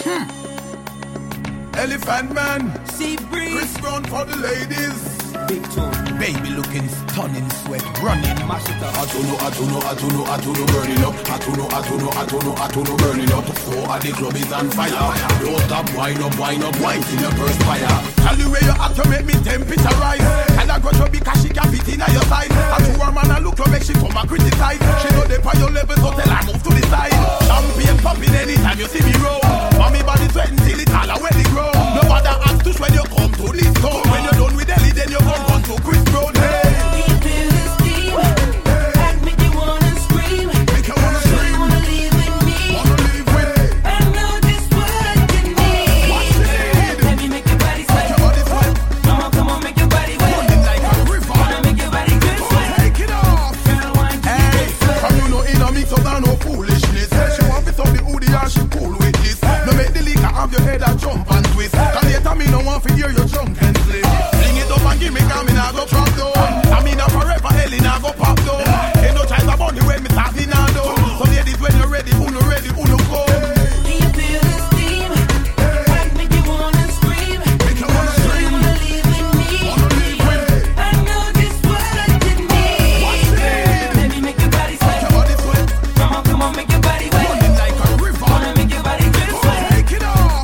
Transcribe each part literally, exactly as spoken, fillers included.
Hmm. Elephant Man, Sea Breeze, Chris Brown for the ladies. Big tune, baby looking stunning, sweat running, mash it up. I don't know, I don't know, I don't know, I don't know, burning up. I don't know, I don't know, I don't know, I don't know, burning up. So all the club is on fire. Don't stop, wind up, wind up, wind till you burst fire. Tell you where you at to make me temperature rise. And I got to be cause she can fit in your side. And to her man I look to make she come and criticize. She know they by your level, so tell her move to the side. Champagne popping anytime you see me roll. Mommy body sweating till it's all when it grow. No other ask to when you come to this town. When you're done with Ellie, then you come on to Chris Brown. Hey. Your head a jump and twist. Cause later me no want to hear your jump and slip. Bring it up and give me cause me nah go drop down. I mean a forever hell in a go pop down. Ain't no choice about the way me starting now down. So ladies when you're ready, who no ready, who no go. Do you feel the steam? Hey. Make you wanna scream. Make you wanna scream. Wanna live with me. Wanna live with me. I know this what I did need. What's it? Let me make your body sweat. Make your body sweat. Come on, come on, make your body wet. Running like a river. Wanna make your body drip sweat. Take it off.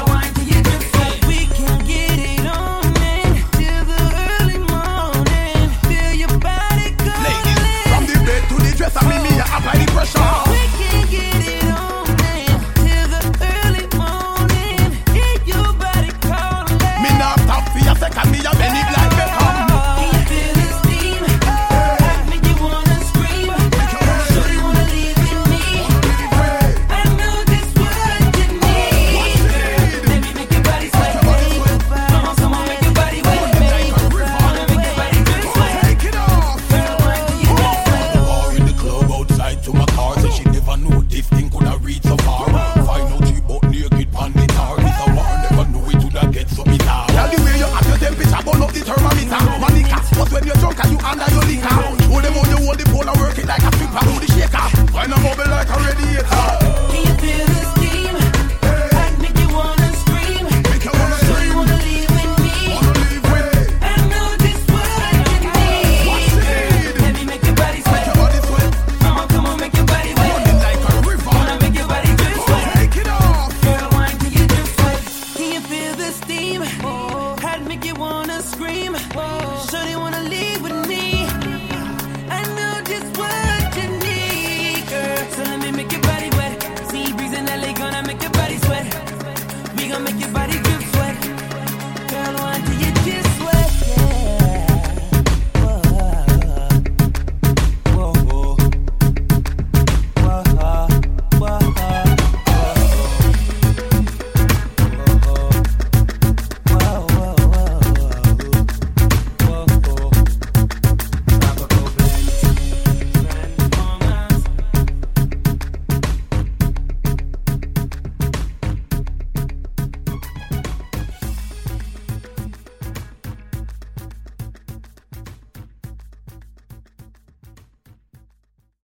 Apply the pressure. We can get it on man till the early morning. Hear your body calling. Me not stop for a second. Me a bend it like Beckham. Can you feel the steam? Hey. Make you wanna scream. Make you wanna scream. You wanna live with me. I know this what you need. Let me make your body sweat. Come on, come on, make your body wet. Wanna make your body drip sweat. Take it off. Girl, why do you get sweat? Or in the club outside to my car, say she never knew this thing could have reached so far. Find out she bought naked pan guitar. Miss a war, never knew it would have get so bizarre. Tell the way you have your temperature, burn up the thermometer. Manica, but when you're drunk and you under your liquor, hold them on the wall, the pole and work it like a stripper. Do the shaker, find a bubble like a radiator. Can you feel the steam? Hey. Make you wanna scream. Make you wanna scream. Wanna live with me. Wanna live with me. I know this what I can need. What's it? Let me make your body sweat. Make your body sweat. Come on, come on, make your body wet. Running like a river. Wanna make your body drip sweat. Take it off. Girl, why do you drip sweat? Can you feel the steam? Oh. I'd make you wanna scream. Oh. Sure they wanna live with me. I know just what you need, girl. So let me make your body wet. Sea Breeze in L A gonna make your body sweat. We gonna make your body